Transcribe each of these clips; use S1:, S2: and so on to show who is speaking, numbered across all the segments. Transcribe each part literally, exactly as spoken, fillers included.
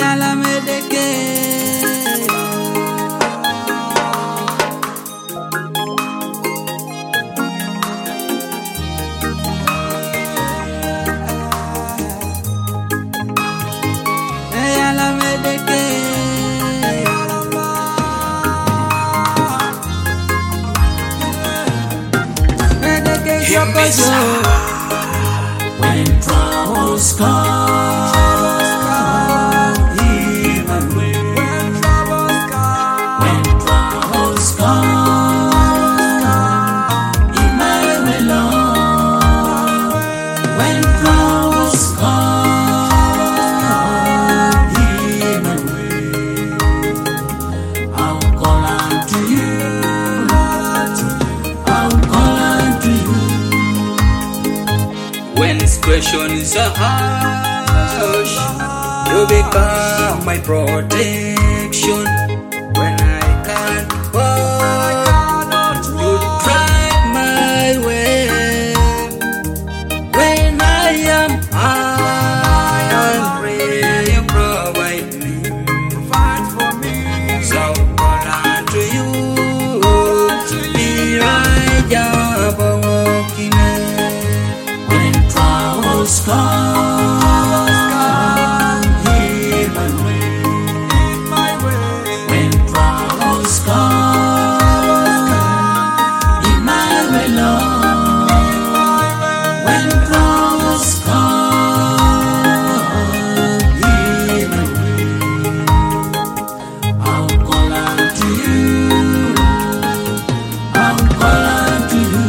S1: When troubles come, Emmanuel. When troubles come, when troubles come, Emmanuel. When troubles come, Emmanuel. I'll call unto you. I'll call unto you. When situations are harsh, you become my protection. When I can't walk, you drive my way. When I am hungry, you provide me. Provide for me. So call unto you, be right job walking. When troubles come, Emmanuel. When troubles come, Emmanuel. When troubles come, Emmanuel. I'll call unto you. I'll call unto you.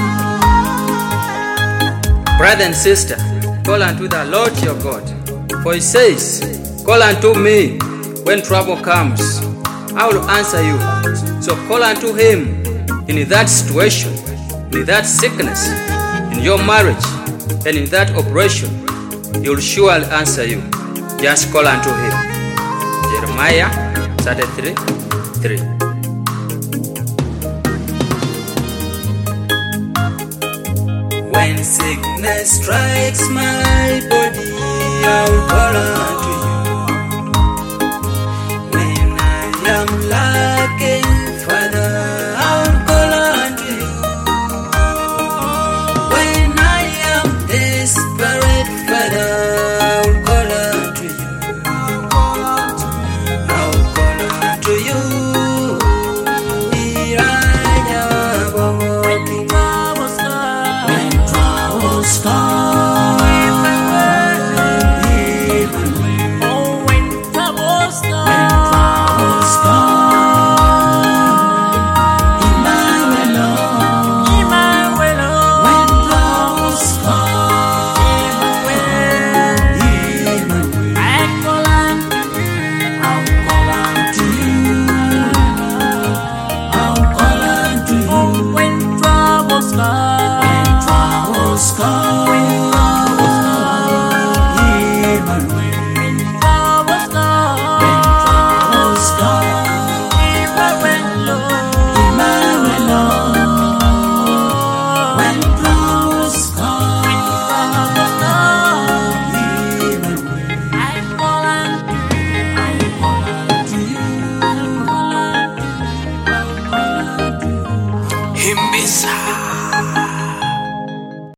S2: Brother and sister, call unto the Lord your God. For he says, call unto me when trouble comes. I will answer you. So call unto him in that situation, in that sickness, in your marriage, and in that operation. He will surely answer you. Just call unto him. Jeremiah thirty-three three.
S1: When sickness strikes my body,